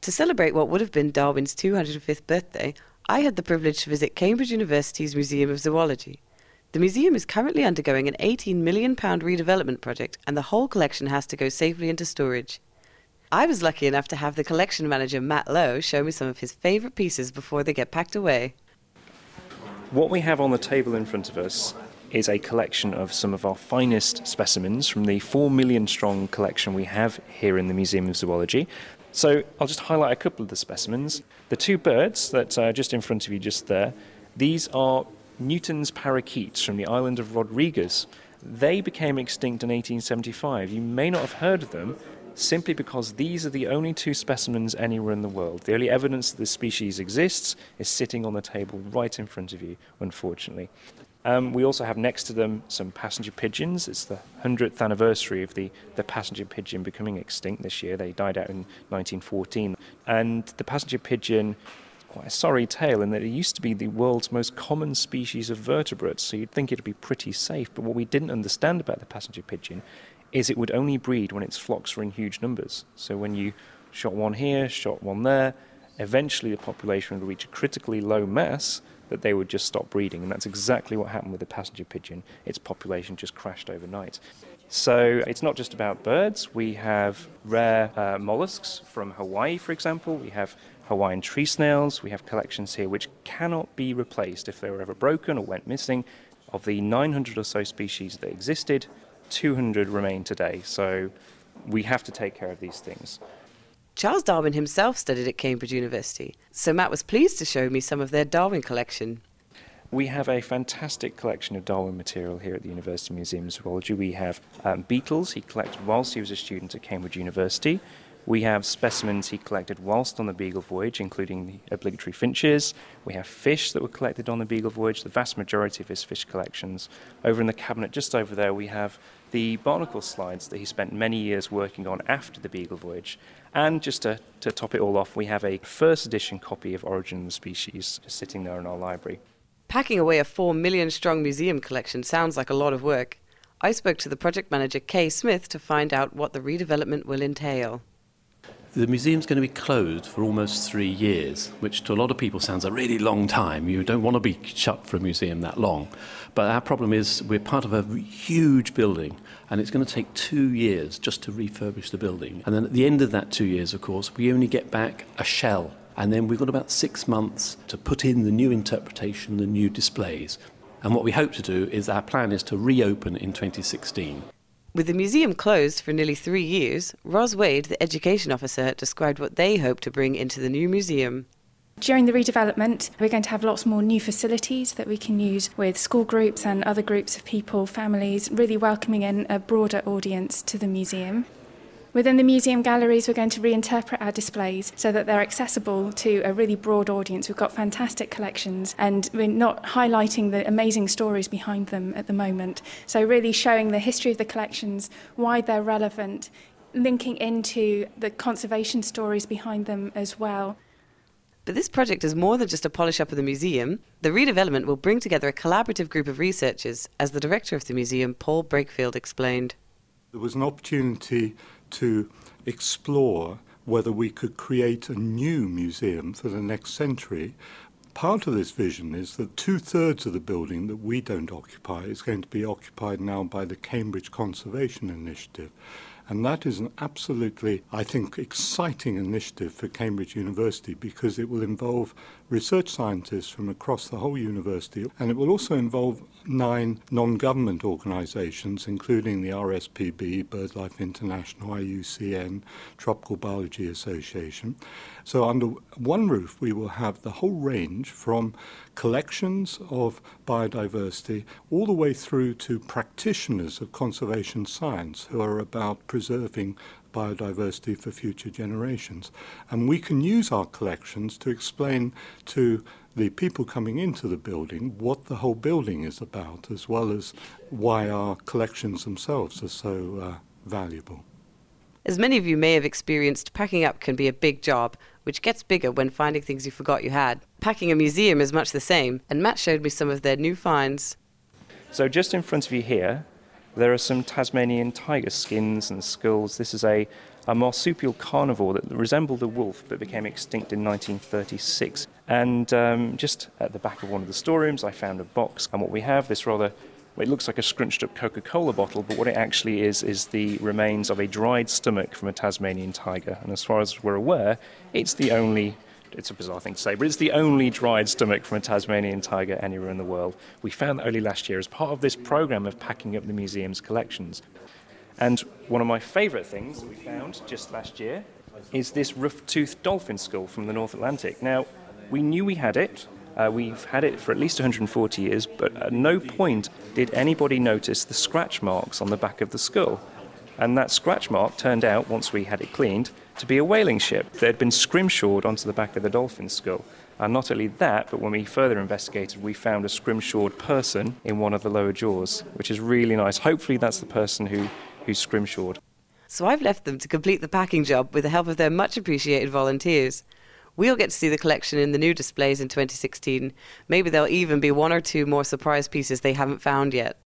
To celebrate what would have been Darwin's 205th birthday, I had the privilege to visit Cambridge University's Museum of Zoology. The museum is currently undergoing an £18 million redevelopment project, and the whole collection has to go safely into storage. I was lucky enough to have the collection manager Matt Lowe show me some of his favourite pieces before they get packed away. What we have on the table in front of us is a collection of some of our finest specimens from the 4 million strong collection we have here in the Museum of Zoology. So I'll just highlight a couple of the specimens. The two birds that are just in front of you just there, these are Newton's parakeets from the island of Rodriguez. They became extinct in 1875. You may not have heard of them simply because these are the only two specimens anywhere in the world. The only evidence that this species exists is sitting on the table right in front of you, unfortunately. We also have next to them some passenger pigeons. It's the 100th anniversary of the passenger pigeon becoming extinct this year. They died out in 1914. And the passenger pigeon, quite a sorry tale in that it used to be the world's most common species of vertebrates, so you'd think it'd be pretty safe. But what we didn't understand about the passenger pigeon is it would only breed when its flocks were in huge numbers. So when you shot one here, shot one there, eventually the population would reach a critically low mass that they would just stop breeding. And that's exactly what happened with the passenger pigeon. Its population just crashed overnight. So it's not just about birds. We have rare mollusks from Hawaii, for example. We have Hawaiian tree snails. We have collections here which cannot be replaced if they were ever broken or went missing. Of the 900 or so species that existed, 200 remain today, so we have to take care of these things. Charles Darwin himself studied at Cambridge University, so Matt was pleased to show me some of their Darwin collection. We have a fantastic collection of Darwin material here at the University Museum of Zoology. We have beetles he collected whilst he was a student at Cambridge University. We have specimens he collected whilst on the Beagle voyage, including the obligatory finches. We have fish that were collected on the Beagle voyage, the vast majority of his fish collections. Over in the cabinet just over there we have the barnacle slides that he spent many years working on after the Beagle voyage. And just to top it all off, we have a first edition copy of Origin of the Species just sitting there in our library. Packing away a 4 million strong museum collection sounds like a lot of work. I spoke to the project manager Kay Smith to find out what the redevelopment will entail. The museum's going to be closed for almost 3 years, which to a lot of people sounds a really long time. You don't want to be shut for a museum that long. But our problem is we're part of a huge building, and it's going to take 2 years just to refurbish the building. And then at the end of that 2 years, of course, we only get back a shell. And then we've got about 6 months to put in the new interpretation, the new displays. And what we hope to do is our plan is to reopen in 2016. With the museum closed for nearly 3 years, Ros Wade, the education officer, described what they hope to bring into the new museum. During the redevelopment, we're going to have lots more new facilities that we can use with school groups and other groups of people, families, really welcoming in a broader audience to the museum. Within the museum galleries, we're going to reinterpret our displays so that they're accessible to a really broad audience. We've got fantastic collections and we're not highlighting the amazing stories behind them at the moment. So really showing the history of the collections, why they're relevant, linking into the conservation stories behind them as well. But this project is more than just a polish up of the museum. The redevelopment will bring together a collaborative group of researchers, as the director of the museum, Paul Brakefield, explained. There was an opportunity to explore whether we could create a new museum for the next century. Part of this vision is that 2/3 of the building that we don't occupy is going to be occupied now by the Cambridge Conservation Initiative. And that is an absolutely, I think, exciting initiative for Cambridge University because it will involve research scientists from across the whole university, and it will also involve 9 non-government organisations, including the RSPB, BirdLife International, IUCN, Tropical Biology Association. So under one roof we will have the whole range from collections of biodiversity all the way through to practitioners of conservation science who are about preserving biodiversity for future generations. And we can use our collections to explain to the people coming into the building what the whole building is about, as well as why our collections themselves are so valuable. As many of you may have experienced, packing up can be a big job, which gets bigger when finding things you forgot you had. Packing a museum is much the same, and Matt showed me some of their new finds. So just in front of you here, there are some Tasmanian tiger skins and skulls. This is a a marsupial carnivore that resembled a wolf but became extinct in 1936. And just at the back of one of the storerooms, I found a box. And what we have, this rather, it looks like a scrunched up Coca-Cola bottle, but what it actually is the remains of a dried stomach from a Tasmanian tiger. And as far as we're aware, it's a bizarre thing to say, but it's the only dried stomach from a Tasmanian tiger anywhere in the world. We found that only last year as part of this programme of packing up the museum's collections. And one of my favourite things that we found just last year is this rough-toothed dolphin skull from the North Atlantic. Now, we knew we had it. We've had it for at least 140 years, but at no point did anybody notice the scratch marks on the back of the skull. And that scratch mark turned out, once we had it cleaned, to be a whaling ship that had been scrimshawed onto the back of the dolphin skull. And not only that, but when we further investigated, we found a scrimshawed person in one of the lower jaws, which is really nice. Hopefully that's the person who's scrimshawed. So I've left them to complete the packing job with the help of their much appreciated volunteers. We'll get to see the collection in the new displays in 2016. Maybe there'll even be one or two more surprise pieces they haven't found yet.